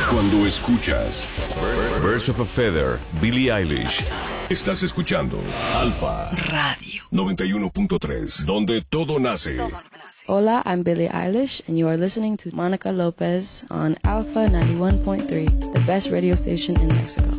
Cuando escuchas Birds of a Feather, Billie Eilish, estás escuchando Alfa Radio 91.3, donde todo nace. Hola, I'm Billie Eilish, and you are listening to Monica Lopez on Alpha 91.3, the best radio station in Mexico.